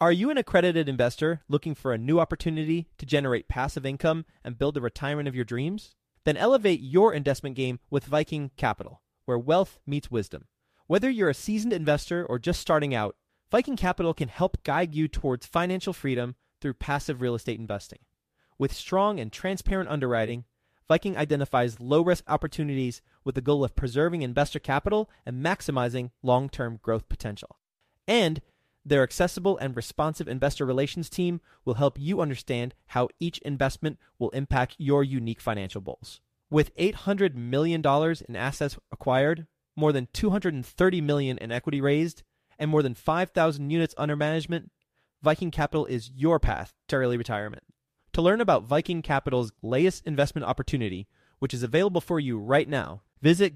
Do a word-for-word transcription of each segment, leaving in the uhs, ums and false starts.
Are you an accredited investor looking for a new opportunity to generate passive income and build the retirement of your dreams? Then elevate your investment game with Viking Capital, where wealth meets wisdom. Whether you're a seasoned investor or just starting out, Viking Capital can help guide you towards financial freedom through passive real estate investing. With strong and transparent underwriting, Viking identifies low-risk opportunities with the goal of preserving investor capital and maximizing long-term growth potential. And their accessible and responsive investor relations team will help you understand how each investment will impact your unique financial goals. With eight hundred million dollars in assets acquired, more than two hundred thirty million dollars in equity raised, and more than five thousand units under management, Viking Capital is your path to early retirement. To learn about Viking Capital's latest investment opportunity, which is available for you right now, visit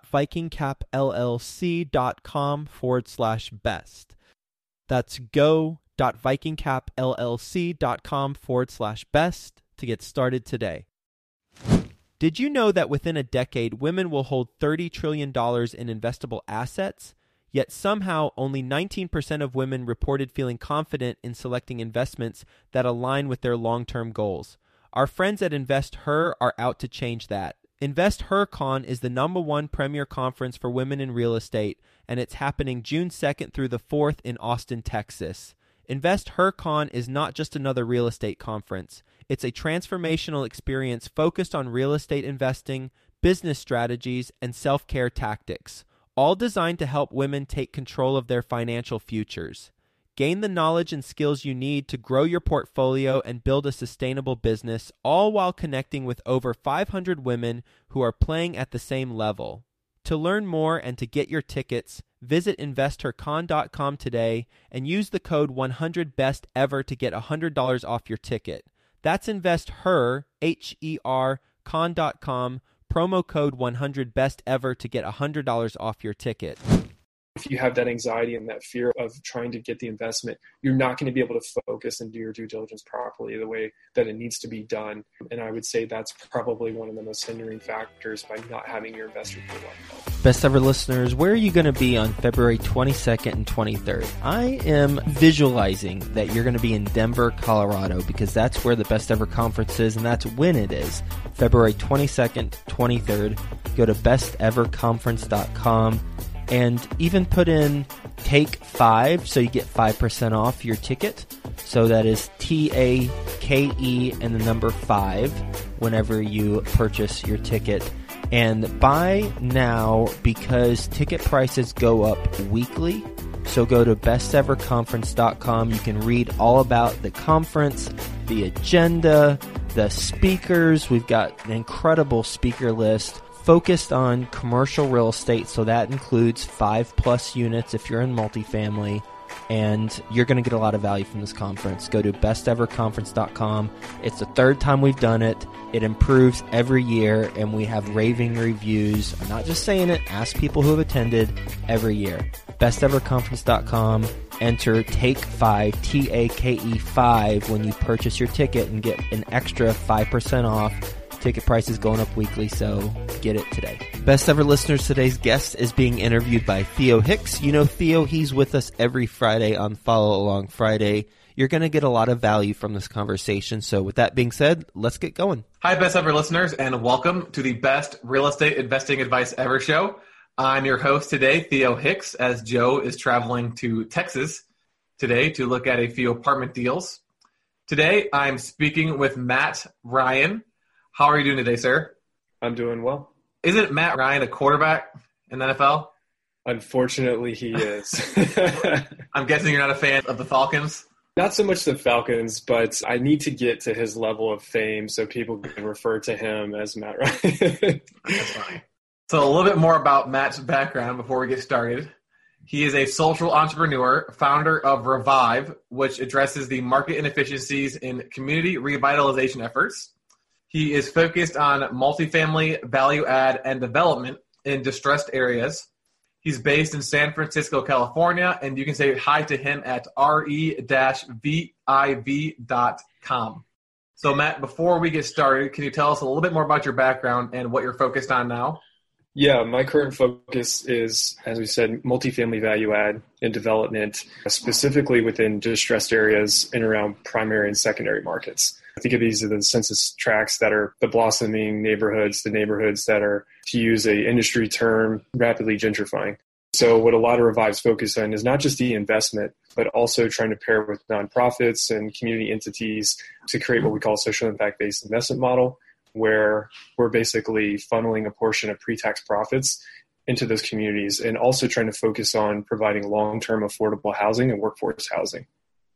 go.vikingcapllc.com forward slash best. That's go.vikingcapllc.com forward slash best to get started today. Did you know that within a decade, women will hold thirty trillion dollars in investable assets? Yet somehow only nineteen percent of women reported feeling confident in selecting investments that align with their long-term goals. Our friends at InvestHer are out to change that. InvestHerCon is the number one premier conference for women in real estate, and it's happening June second through the fourth in Austin, Texas. InvestHerCon is not just another real estate conference. It's a transformational experience focused on real estate investing, business strategies, and self-care tactics, all designed to help women take control of their financial futures. Gain the knowledge and skills you need to grow your portfolio and build a sustainable business, all while connecting with over five hundred women who are playing at the same level. To learn more and to get your tickets, visit investor con dot com today and use the code one hundred best ever to get one hundred dollars off your ticket. That's InvestHer, H E R, con dot com, promo code one hundred best ever to get one hundred dollars off your ticket. If you have that anxiety and that fear of trying to get the investment, you're not going to be able to focus and do your due diligence properly the way that it needs to be done. And I would say that's probably one of the most hindering factors by not having your investor portfolio. Best ever listeners, where are you going to be on February twenty-second and twenty-third? I am visualizing that you're going to be in Denver, Colorado, because that's where the Best Ever Conference is, and that's when it is. February twenty-second, twenty-third. Go to best ever conference dot com. And even put in take five so you get five percent off your ticket. So that is T A K E and the number five whenever you purchase your ticket. And buy now because ticket prices go up weekly. So go to best ever conference dot com. You can read all about the conference, the agenda, the speakers. We've got an incredible speaker list focused on commercial real estate, so that includes five plus units if you're in multifamily, and you're going to get a lot of value from this conference. Go to best ever conference dot com. It's the third time we've done it. It improves every year, and we have raving reviews. I'm not just saying it. Ask people who have attended every year. best ever conference dot com. Enter take five, T A K E five, when you purchase your ticket and get an extra five percent off. Ticket prices going up weekly, so get it today. Best ever listeners, today's guest is being interviewed by Theo Hicks. You know Theo, he's with us every Friday on Follow Along Friday. You're going to get a lot of value from this conversation. So with that being said, let's get going. Hi, Best Ever listeners, and welcome to the Best Real Estate Investing Advice Ever show. I'm your host today, Theo Hicks, as Joe is traveling to Texas today to look at a few apartment deals. Today, I'm speaking with Matt Ryan. How are you doing today, sir? I'm doing well. Isn't Matt Ryan a quarterback in the N F L? Unfortunately, he is. I'm guessing you're not a fan of the Falcons? Not so much the Falcons, but I need to get to his level of fame so people can refer to him as Matt Ryan. That's fine. So a little bit more about Matt's background before we get started. He is a social entrepreneur, founder of Revive, which addresses the market inefficiencies in community revitalization efforts. He is focused on multifamily value add and development in distressed areas. He's based in San Francisco, California, and you can say hi to him at R E V I V dot com. So, Matt, before we get started, can you tell us a little bit more about your background and what you're focused on now? Yeah, my current focus is, as we said, multifamily value add and development, specifically within distressed areas in around primary and secondary markets. I think of these as the census tracts that are the blossoming neighborhoods, the neighborhoods that are, to use a industry term, rapidly gentrifying. So what a lot of Revives focus on is not just the investment, but also trying to pair with nonprofits and community entities to create what we call a social impact-based investment model, where we're basically funneling a portion of pre-tax profits into those communities and also trying to focus on providing long-term affordable housing and workforce housing.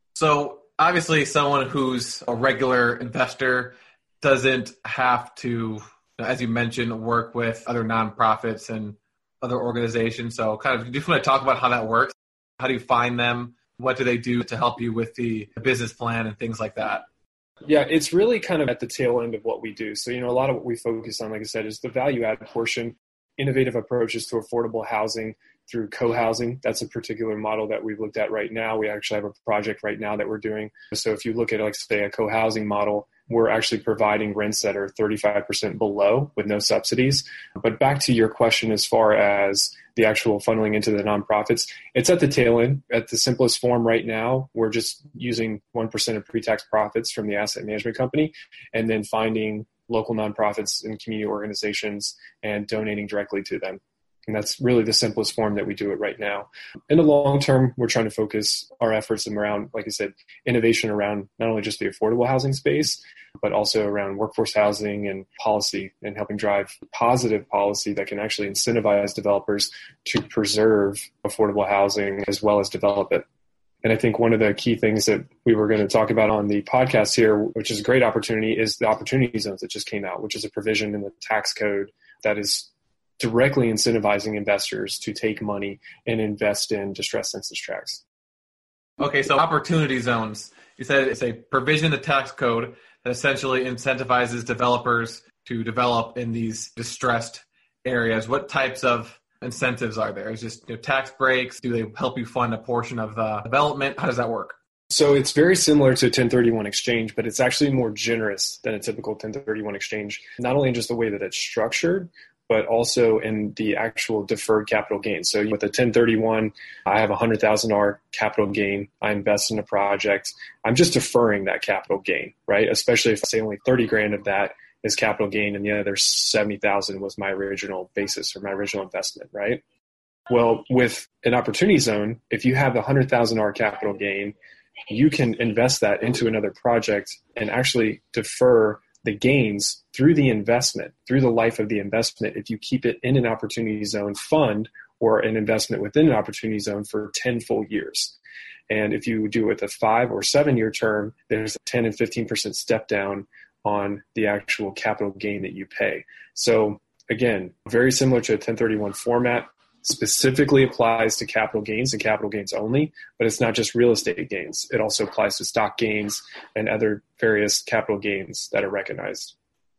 So obviously someone who's a regular investor doesn't have to, as you mentioned, work with other nonprofits and other organizations. So kind of, do you just want to talk about how that works? How do you find them? What do they do to help you with the business plan and things like that? Yeah, it's really kind of at the tail end of what we do. So, you know, a lot of what we focus on, like I said, is the value add portion, innovative approaches to affordable housing through co-housing. That's a particular model that we've looked at right now. We actually have a project right now that we're doing. So if you look at, like, say, a co-housing model, we're actually providing rents that are thirty-five percent below with no subsidies. But back to your question as far as the actual funneling into the nonprofits, it's at the tail end. At the simplest form right now, we're just using one percent of pre-tax profits from the asset management company and then finding local nonprofits and community organizations and donating directly to them. And that's really the simplest form that we do it right now. In the long term, we're trying to focus our efforts around, like I said, innovation around not only just the affordable housing space, but also around workforce housing and policy, and helping drive positive policy that can actually incentivize developers to preserve affordable housing as well as develop it. And I think one of the key things that we were going to talk about on the podcast here, which is a great opportunity, is the opportunity zones that just came out, which is a provision in the tax code that is directly incentivizing investors to take money and invest in distressed census tracts. Okay, so opportunity zones. You said it's a provision in the tax code that essentially incentivizes developers to develop in these distressed areas. What types of incentives are there? Is just, you know, tax breaks? Do they help you fund a portion of the development? How does that work? So it's very similar to a ten thirty-one exchange, but it's actually more generous than a typical ten thirty-one exchange, not only in just the way that it's structured, but also in the actual deferred capital gain. So with a ten thirty-one, I have a one hundred thousand dollars capital gain. I invest in a project. I'm just deferring that capital gain, right? Especially if I say only thirty grand of that is capital gain and the other seventy thousand was my original basis or my original investment, right? Well, with an opportunity zone, if you have a one hundred thousand dollars capital gain, you can invest that into another project and actually defer the gains through the investment, through the life of the investment, if you keep it in an opportunity zone fund or an investment within an opportunity zone for ten full years. And if you do it with a five or seven year term, there's a ten and fifteen percent step down on the actual capital gain that you pay. So again, very similar to a ten thirty-one format, specifically applies to capital gains and capital gains only, but it's not just real estate gains. It also applies to stock gains and other various capital gains that are recognized.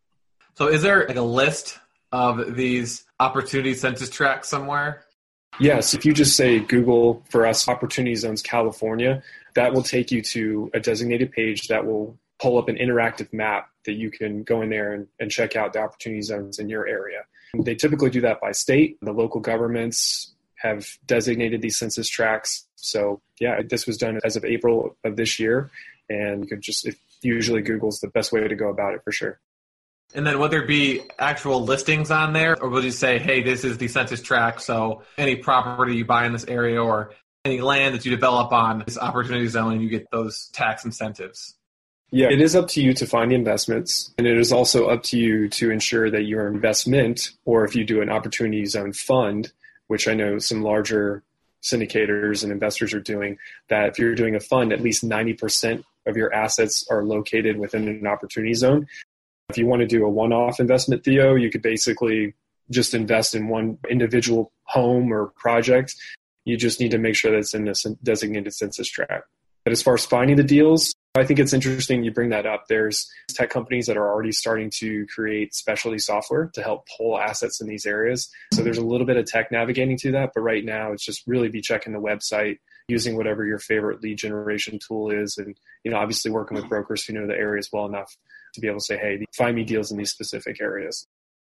So is there like a list of these opportunity census tracts somewhere? Yes. If you just say Google for us, Opportunity Zones California, that will take you to a designated page that will pull up an interactive map that you can go in there and, and check out the opportunity zones in your area. They typically do that by state. The local governments have designated these census tracts. So yeah, this was done as of April of this year. And you could just, if usually Google's the best way to go about it for sure. And then would there be actual listings on there? Or would you say, hey, this is the census tract, so any property you buy in this area or any land that you develop on this opportunity zone, and you get those tax incentives? Yeah, it is up to you to find the investments, and it is also up to you to ensure that your investment, or if you do an opportunity zone fund, which I know some larger syndicators and investors are doing, that if you're doing a fund, at least ninety percent of your assets are located within an opportunity zone. If you want to do a one-off investment, Theo, you could basically just invest in one individual home or project. You just need to make sure that it's in this designated census tract. But as far as finding the deals, I think it's interesting you bring that up. There's tech companies that are already starting to create specialty software to help pull assets in these areas. So there's a little bit of tech navigating to that, but right now it's just really be checking the website, using whatever your favorite lead generation tool is, and you know, obviously working with brokers who know the areas well enough to be able to say, hey, find me deals in these specific areas.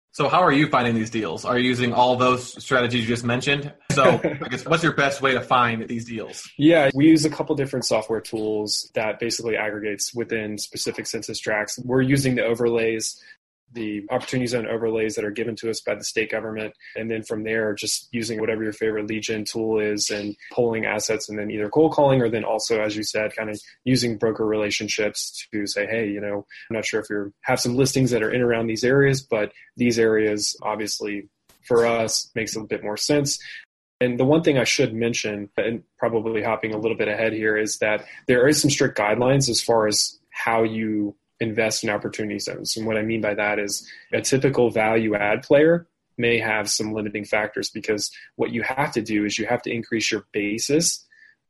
So how are you finding these deals? Are you using all those strategies you just mentioned? So I guess what's your best way to find these deals? Yeah, we use a couple different software tools that basically aggregates within specific census tracts. We're using the overlays, the opportunity zone overlays that are given to us by the state government. And then from there, just using whatever your favorite lead gen tool is and pulling assets and then either cold calling or then also, as you said, kind of using broker relationships to say, hey, you know, I'm not sure if you have some listings that are in around these areas, but these areas obviously for us makes a bit more sense. And the one thing I should mention, and probably hopping a little bit ahead here, is that there is some strict guidelines as far as how you invest in opportunity zones. And what I mean by that is a typical value add player may have some limiting factors because what you have to do is you have to increase your basis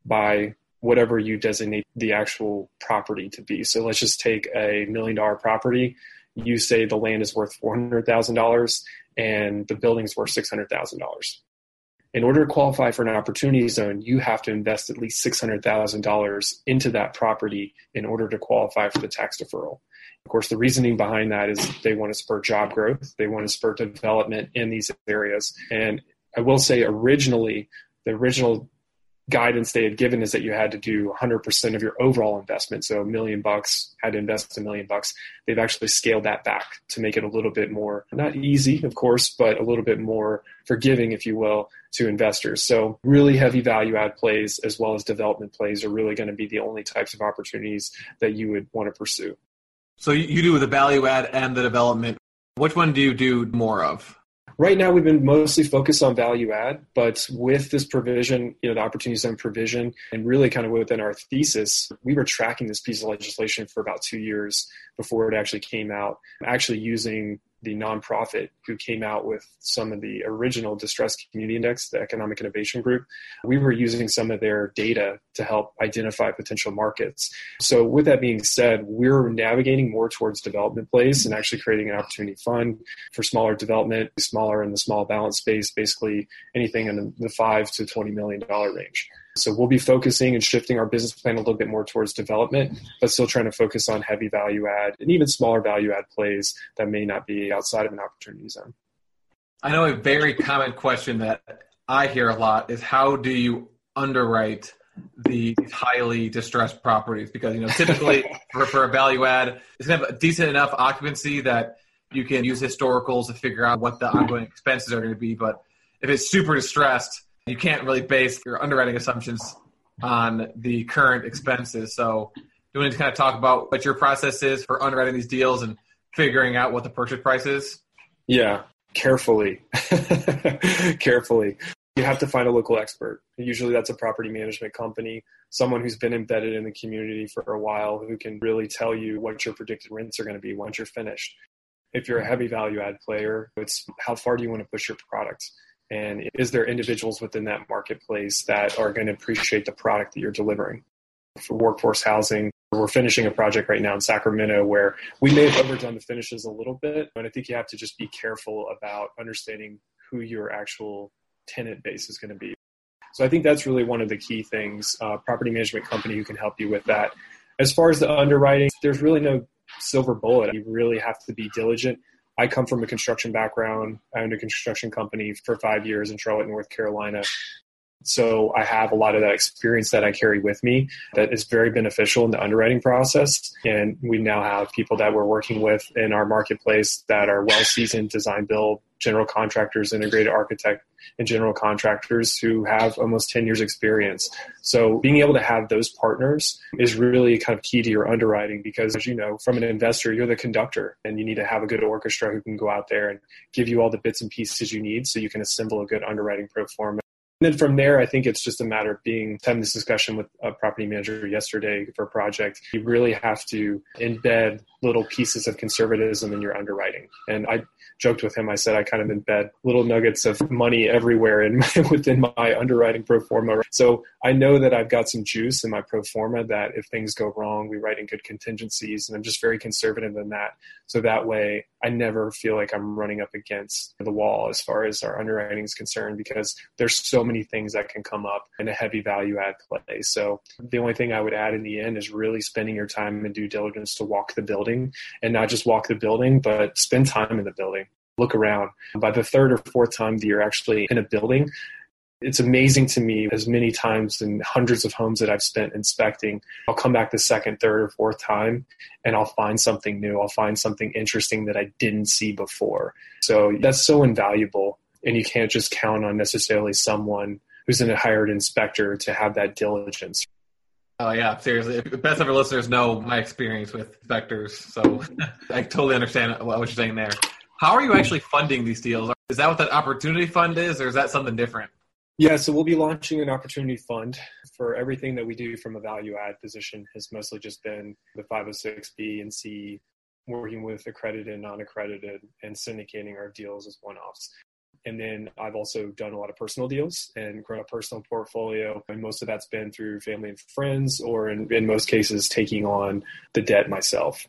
by whatever you designate the actual property to be. So let's just take a million dollar property. You say the land is worth four hundred thousand dollars and the building is worth six hundred thousand dollars. In order to qualify for an opportunity zone, you have to invest at least six hundred thousand dollars into that property in order to qualify for the tax deferral. Of course, the reasoning behind that is they want to spur job growth. They want to spur development in these areas. And I will say originally, the original guidance they had given is that you had to do one hundred percent of your overall investment. So a million bucks, had to invest a million bucks. They've actually scaled that back to make it a little bit more, not easy, of course, but a little bit more forgiving, if you will, to investors. So really heavy value add plays as well as development plays are really going to be the only types of opportunities that you would want to pursue. So you do the value add and the development. Which one do you do more of? Right now, we've been mostly focused on value add, but with this provision, you know, the opportunity zone provision, and really kind of within our thesis, we were tracking this piece of legislation for about two years before it actually came out, actually using the nonprofit who came out with some of the original Distressed Community Index, the Economic Innovation Group. We were using some of their data to help identify potential markets. So with that being said, we're navigating more towards development plays and actually creating an opportunity fund for smaller development, smaller in the small balance space, basically anything in the five to twenty million dollars range. So we'll be focusing and shifting our business plan a little bit more towards development, but still trying to focus on heavy value add and even smaller value add plays that may not be outside of an opportunity zone. I know a very common question that I hear a lot is how do you underwrite the highly distressed properties? Because, you know, typically for, for a value add, it's going to have a decent enough occupancy that you can use historicals to figure out what the ongoing expenses are going to be. But if it's super distressed, you can't really base your underwriting assumptions on the current expenses. So do you want to kind of talk about what your process is for underwriting these deals and figuring out what the purchase price is? Yeah, carefully. Carefully. You have to find a local expert. Usually that's a property management company, someone who's been embedded in the community for a while who can really tell you what your predicted rents are going to be once you're finished. If you're a heavy value add player, it's how far do you want to push your product? And is there individuals within that marketplace that are going to appreciate the product that you're delivering? For workforce housing, we're finishing a project right now in Sacramento where we may have overdone the finishes a little bit, but I think you have to just be careful about understanding who your actual tenant base is going to be. So I think that's really one of the key things, uh, property management company who can help you with that. As far as the underwriting, there's really no silver bullet. You really have to be diligent. I come from a construction background. I owned a construction company for five years in Charlotte, North Carolina. So I have a lot of that experience that I carry with me that is very beneficial in the underwriting process. And we now have people that we're working with in our marketplace that are well-seasoned design build, general contractors, integrated architect, and general contractors who have almost ten years experience. So being able to have those partners is really kind of key to your underwriting because, as you know, from an investor, you're the conductor and you need to have a good orchestra who can go out there and give you all the bits and pieces you need so you can assemble a good underwriting pro forma. And then from there, I think it's just a matter of being having this discussion with a property manager yesterday for a project. You really have to embed little pieces of conservatism in your underwriting. And I joked with him, I said I kind of embed little nuggets of money everywhere in my, within my underwriting pro forma. So I know that I've got some juice in my pro forma that if things go wrong, we write in good contingencies. And I'm just very conservative in that. So that way I never feel like I'm running up against the wall as far as our underwriting is concerned because there's so many things that can come up in a heavy value add play. So the only thing I would add in the end is really spending your time in due diligence to walk the building and not just walk the building, but spend time in the building. look around. By the third or fourth time that you're actually in a building, it's amazing to me as many times in hundreds of homes that I've spent inspecting, I'll come back the second, third, or fourth time and I'll find something new. I'll find something interesting that I didn't see before. So that's so invaluable. And you can't just count on necessarily someone who's a hired inspector to have that diligence. Oh, yeah, seriously. Best ever listeners know my experience with inspectors. So I totally understand what you're saying there. How are you actually funding these deals? Is that what that opportunity fund is, or is that something different? Yeah, so we'll be launching an opportunity fund for everything that we do from a value add position has mostly just been the five oh six B and C, working with accredited and non-accredited and syndicating our deals as one-offs. And then I've also done a lot of personal deals and grown a personal portfolio. And most of that's been through family and friends, or in, in most cases, taking on the debt myself.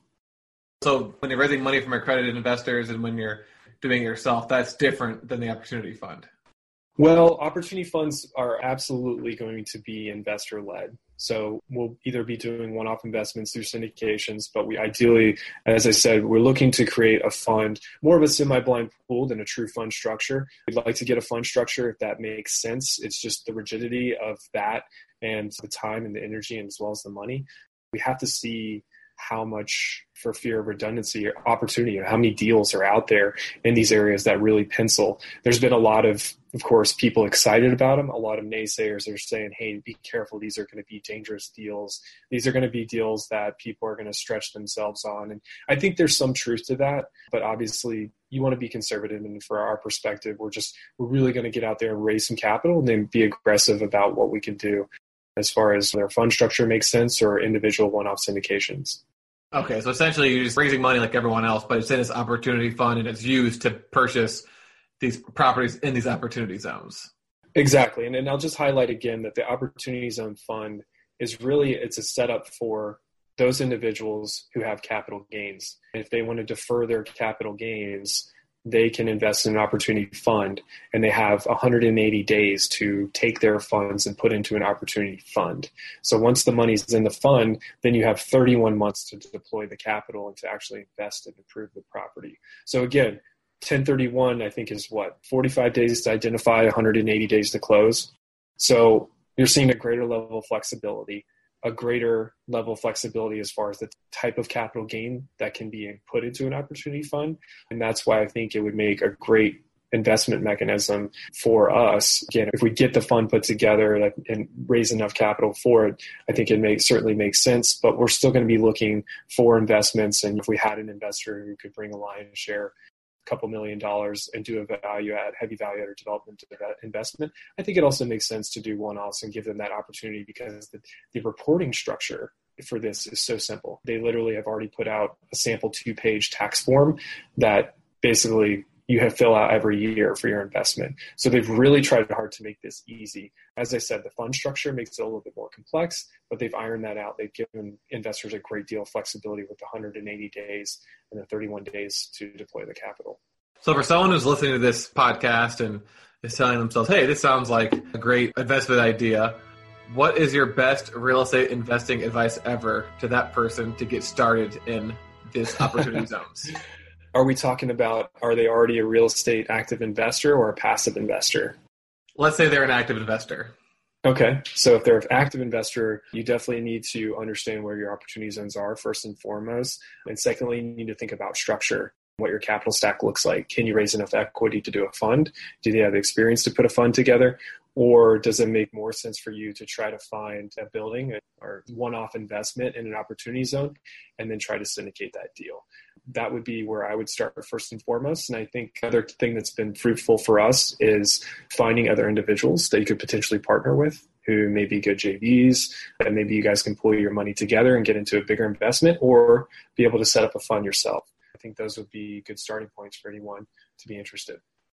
So when you're raising money from accredited investors and when you're doing it yourself, that's different than the opportunity fund. Well, opportunity funds are absolutely going to be investor-led. So we'll either be doing one-off investments through syndications, but we ideally, as I said, we're looking to create a fund, more of a semi-blind pool than a true fund structure. We'd like to get a fund structure if that makes sense. It's just the rigidity of that and the time and the energy, and as well as the money. We have to see how much, for fear of redundancy, or opportunity, or how many deals are out there in these areas that really pencil. There's been a lot of, of course, people excited about them. A lot of naysayers are saying, hey, be careful. These are going to be dangerous deals. These are going to be deals that people are going to stretch themselves on. And I think there's some truth to that, but obviously you want to be conservative. And for our perspective, we're just, we're really going to get out there and raise some capital and then be aggressive about what we can do as far as their fund structure makes sense or individual one-off syndications. Okay, so essentially you're just raising money like everyone else, but it's in this opportunity fund and it's used to purchase these properties in these opportunity zones. Exactly. And, and I'll just highlight again that the Opportunity Zone Fund is really, it's a setup for those individuals who have capital gains. If they want to defer their capital gains, they can invest in an opportunity fund, and they have one hundred eighty days to take their funds and put into an opportunity fund. So once the money's in the fund, then you have thirty-one months to deploy the capital and to actually invest and improve the property. So again, ten thirty-one, I think, is what, forty-five days to identify, one hundred eighty days to close. So you're seeing a greater level of flexibility, a greater level of flexibility as far as the type of capital gain that can be put into an opportunity fund. And that's why I think it would make a great investment mechanism for us. Again, if we get the fund put together and raise enough capital for it, I think it makes certainly makes sense, but we're still going to be looking for investments. And if we had an investor who could bring a lion's share, a couple million dollars, and do a value add, heavy value add or development investment, I think it also makes sense to do one-offs and give them that opportunity, because the, the reporting structure for this is so simple. They literally have already put out a sample two-page tax form that basically you have fill out every year for your investment. So they've really tried hard to make this easy. As I said, the fund structure makes it a little bit more complex, but they've ironed that out. They've given investors a great deal of flexibility with one hundred eighty days and then thirty-one days to deploy the capital. So for someone who's listening to this podcast and is telling themselves, hey, this sounds like a great investment idea, what is your best real estate investing advice ever to that person to get started in this opportunity zones? Are we talking about, are they already a real estate active investor or a passive investor? Let's say they're an active investor. Okay. So if they're an active investor, you definitely need to understand where your opportunity zones are, first and foremost. And secondly, you need to think about structure, what your capital stack looks like. Can you raise enough equity to do a fund? Do they have the experience to put a fund together? Or does it make more sense for you to try to find a building or one-off investment in an opportunity zone and then try to syndicate that deal? That would be where I would start first and foremost. And I think another thing that's been fruitful for us is finding other individuals that you could potentially partner with who may be good J Vs, and maybe you guys can pull your money together and get into a bigger investment or be able to set up a fund yourself. I think those would be good starting points for anyone to be interested.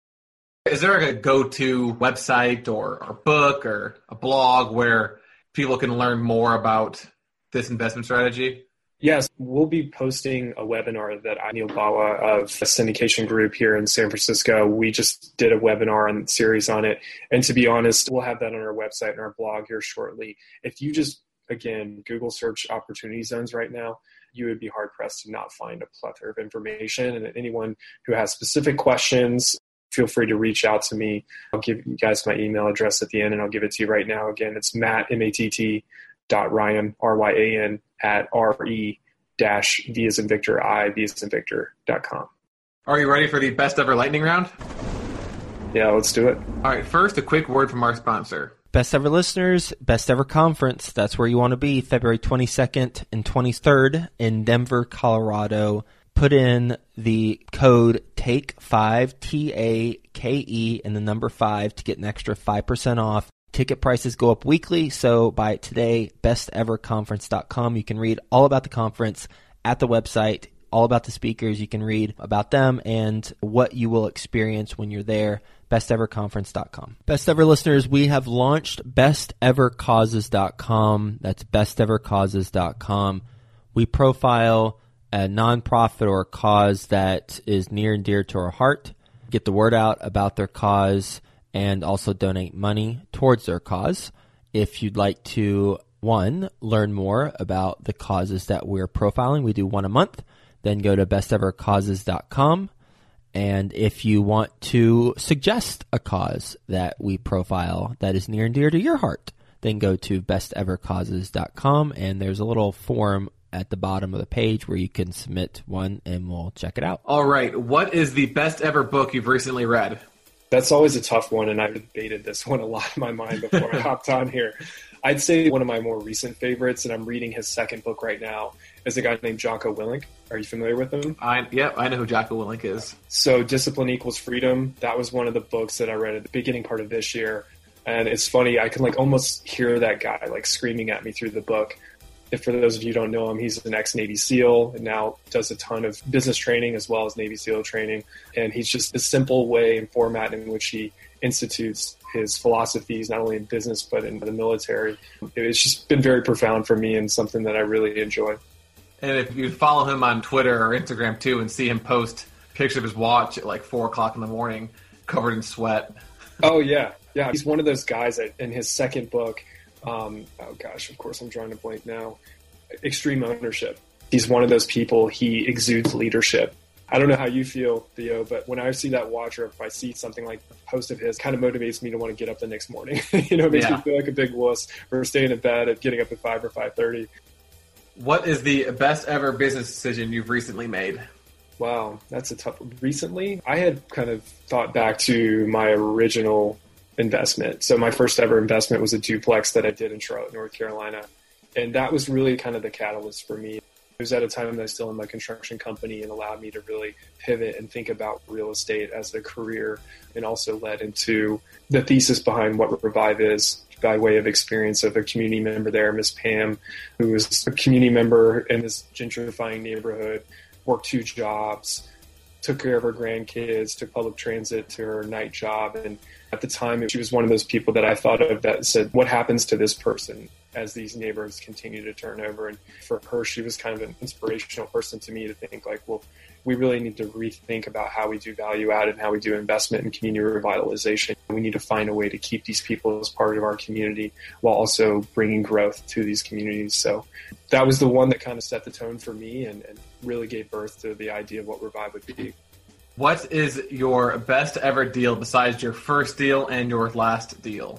Is there a go-to website or, or book or a blog where people can learn more about this investment strategy? Yes, we'll be posting a webinar that Anil Bawa of a syndication group here in San Francisco. We just did a webinar on series on it. And to be honest, we'll have that on our website and our blog here shortly. If you just again, Google search opportunity zones right now, you would be hard pressed to not find a plethora of information. And anyone who has specific questions, feel free to reach out to me. I'll give you guys my email address at the end, and I'll give it to you right now. Again, it's Matt, M A T T, dot Ryan, R Y A N, at R-E dash V as in Victor, I, V as in Victor, dot com. Are you ready for the best ever lightning round? Yeah, let's do it. All right, first, a quick word from our sponsor. Best ever listeners, best ever conference. That's where you want to be, February twenty-second and twenty-third in Denver, Colorado. Put in the code take five, T A K E, and the number five to get an extra five percent off. Ticket prices go up weekly, so buy it today, best ever conference dot com. You can read all about the conference at the website, all about the speakers. You can read about them and what you will experience when you're there, best ever conference dot com. Best Ever listeners, we have launched best ever causes dot com. That's best ever causes dot com. We profile a nonprofit or a cause that is near and dear to our heart, get the word out about their cause, and also donate money towards their cause. If you'd like to, one, learn more about the causes that we're profiling, we do one a month, then go to best ever causes dot com. And if you want to suggest a cause that we profile that is near and dear to your heart, then go to best ever causes dot com, and there's a little form at the bottom of the page where you can submit one, and we'll check it out. All right, what is the best ever book you've recently read? That's always a tough one, and I've debated this one a lot in my mind before I hopped on here. I'd say one of my more recent favorites, and I'm reading his second book right now, is a guy named Jocko Willink. Are you familiar with him? I yeah, I know who Jocko Willink is. So Discipline Equals Freedom, that was one of the books that I read at the beginning part of this year. And it's funny, I can like almost hear that guy like screaming at me through the book. If for those of you who don't know him, he's an ex-Navy SEAL and now does a ton of business training as well as Navy SEAL training. And he's just the simple way and format in which he institutes his philosophies, not only in business, but in the military. It's just been very profound for me and something that I really enjoy. And if you follow him on Twitter or Instagram too and see him post pictures of his watch at like four o'clock in the morning, covered in sweat. Oh, yeah. Yeah. He's one of those guys that in his second book, Um, oh gosh, of course I'm drawing a blank now. Extreme Ownership. He's one of those people, he exudes leadership. I don't know how you feel, Theo, but when I see that watch or if I see something like a post of his, it kind of motivates me to want to get up the next morning. you know, it makes yeah. me feel like a big wuss for staying in bed and getting up at five or five thirty. What is the best ever business decision you've recently made? Wow, that's a tough one. Recently, I had kind of thought back to my original investment. So my first ever investment was a duplex that I did in Charlotte, North Carolina. And that was really kind of the catalyst for me. It was at a time that I was still in my construction company and allowed me to really pivot and think about real estate as a career, and also led into the thesis behind what Revive is by way of experience of a community member there, Miss Pam, who was a community member in this gentrifying neighborhood, worked two jobs, took care of her grandkids, took public transit to her night job. And at the time, she was one of those people that I thought of that said, what happens to this person as these neighborhoods continue to turn over? And for her, she was kind of an inspirational person to me to think like, well, we really need to rethink about how we do value add and how we do investment in community revitalization. We need to find a way to keep these people as part of our community while also bringing growth to these communities. So that was the one that kind of set the tone for me and, and really gave birth to the idea of what Revive would be. What is your best ever deal besides your first deal and your last deal?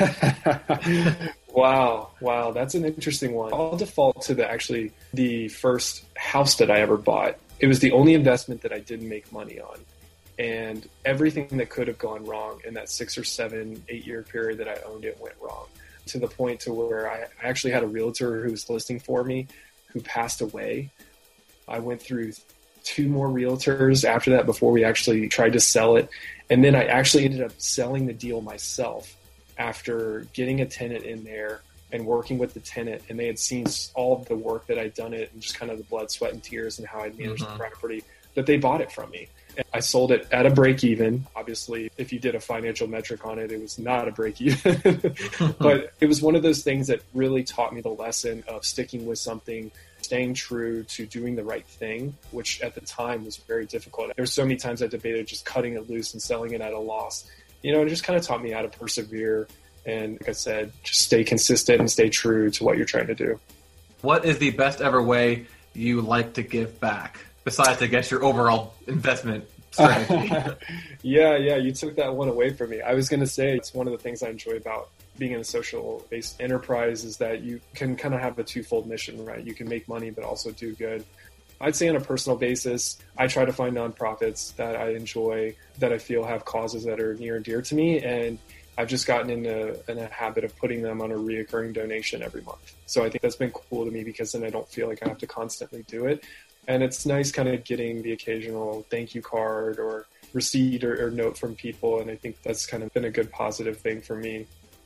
Wow. Wow. That's an interesting one. I'll default to the actually the first house that I ever bought. It was the only investment that I didn't make money on. And everything that could have gone wrong in that six or seven, eight year period that I owned it went wrong, to the point to where I actually had a realtor who was listing for me who passed away. I went through two more realtors after that before we actually tried to sell it. And then I actually ended up selling the deal myself after getting a tenant in there and working with the tenant. And they had seen all of the work that I'd done it and just kind of the blood, sweat, and tears and how I'd managed mm-hmm. the property, that they bought it from me. And I sold it at a break even. Obviously, if you did a financial metric on it, it was not a break even. But it was one of those things that really taught me the lesson of sticking with something, staying true to doing the right thing, which at the time was very difficult. There were so many times I debated just cutting it loose and selling it at a loss. You know, it just kind of taught me how to persevere And like I said, just stay consistent and stay true to what you're trying to do. What is the best ever way you like to give back, besides, I guess, your overall investment strategy? yeah, yeah, you took that one away from me. I was going to say it's one of the things I enjoy about being in a social-based enterprise is that you can kind of have a twofold mission, right? You can make money, but also do good. I'd say on a personal basis, I try to find nonprofits that I enjoy, that I feel have causes that are near and dear to me. And I've just gotten into in a habit of putting them on a reoccurring donation every month. So I think that's been cool to me because then I don't feel like I have to constantly do it. And it's nice kind of getting the occasional thank you card or receipt or, or note from people. And I think that's kind of been a good positive thing for me.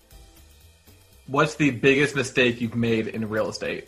What's the biggest mistake you've made in real estate?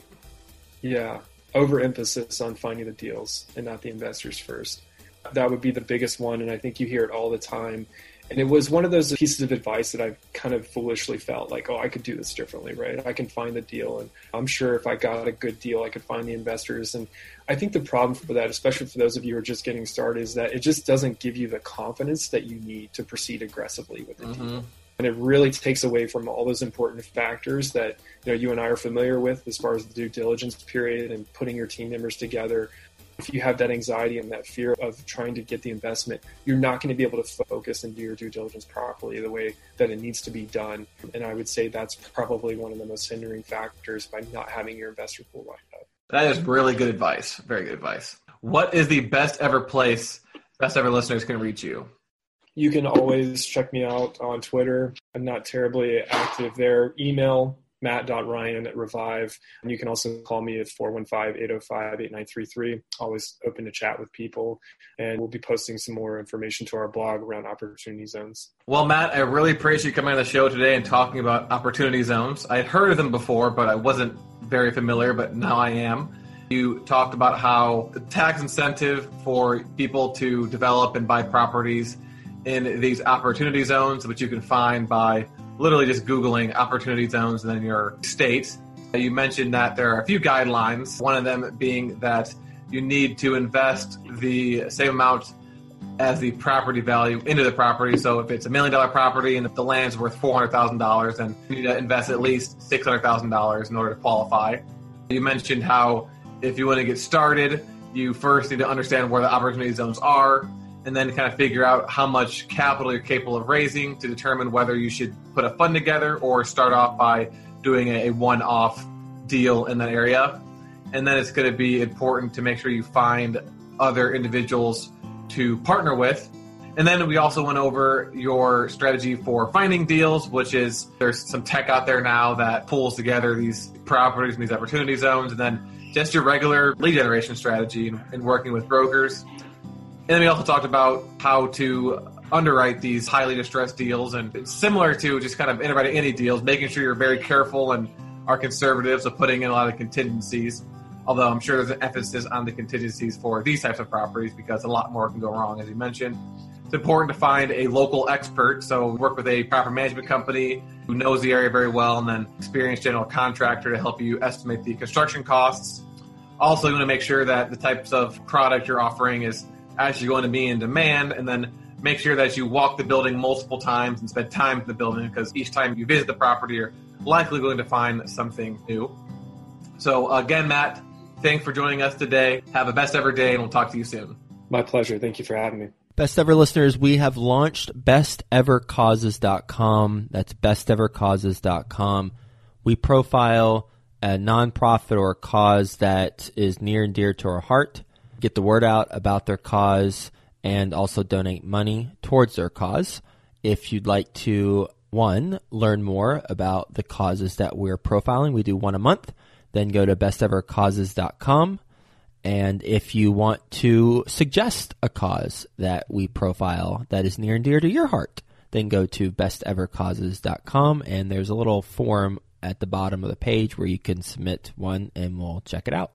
Yeah, overemphasis on finding the deals and not the investors first. That would be the biggest one. And I think you hear it all the time. And it was one of those pieces of advice that I kind of foolishly felt like, oh, I could do this differently, right? I can find the deal. And I'm sure if I got a good deal, I could find the investors. And I think the problem for that, especially for those of you who are just getting started, is that it just doesn't give you the confidence that you need to proceed aggressively with the Mm-hmm. deal. And it really takes away from all those important factors that, you know, you and I are familiar with as far as the due diligence period and putting your team members together. If you have that anxiety and that fear of trying to get the investment, you're not going to be able to focus and do your due diligence properly the way that it needs to be done. And I would say that's probably one of the most hindering factors by not having your investor pool lined up. That is really good advice. Very good advice. What is the best ever place best ever listeners can reach you? You can always check me out on Twitter. I'm not terribly active there. Email, matt dot ryan at revive. And you can also call me at four one five, eight oh five, eight nine three three. Always open to chat with people. And we'll be posting some more information to our blog around opportunity zones. Well, Matt, I really appreciate you coming on the show today and talking about opportunity zones. I had heard of them before, but I wasn't very familiar, but now I am. You talked about how the tax incentive for people to develop and buy properties in these opportunity zones, which you can find by literally just Googling opportunity zones in your state. You mentioned that there are a few guidelines, one of them being that you need to invest the same amount as the property value into the property. So if it's a million dollar property and if the land's worth four hundred thousand dollars, then you need to invest at least six hundred thousand dollars in order to qualify. You mentioned how if you want to get started, you first need to understand where the opportunity zones are, and then kind of figure out how much capital you're capable of raising to determine whether you should put a fund together or start off by doing a one-off deal in that area. And then it's going to be important to make sure you find other individuals to partner with. And then we also went over your strategy for finding deals, which is there's some tech out there now that pulls together these properties and these opportunity zones, and then just your regular lead generation strategy and, and working with brokers. And then we also talked about how to underwrite these highly distressed deals. And it's similar to just kind of underwriting any deals, making sure you're very careful and are conservative, so putting in a lot of contingencies. Although I'm sure there's an emphasis on the contingencies for these types of properties because a lot more can go wrong, as you mentioned. It's important to find a local expert, so work with a property management company who knows the area very well, and then experienced general contractor to help you estimate the construction costs. Also, you want to make sure that the types of product you're offering is actually going to be in demand, and then make sure that you walk the building multiple times and spend time in the building, because each time you visit the property, you're likely going to find something new. So again, Matt, thanks for joining us today. Have a best ever day, and we'll talk to you soon. My pleasure. Thank you for having me. Best ever listeners, we have launched best ever causes dot com. That's best ever causes dot com. We profile a nonprofit or a cause that is near and dear to our heart, get the word out about their cause, and also donate money towards their cause. If you'd like to, one, learn more about the causes that we're profiling, we do one a month, then go to best ever causes dot com. And if you want to suggest a cause that we profile that is near and dear to your heart, then go to best ever causes dot com, and there's a little form at the bottom of the page where you can submit one, and we'll check it out.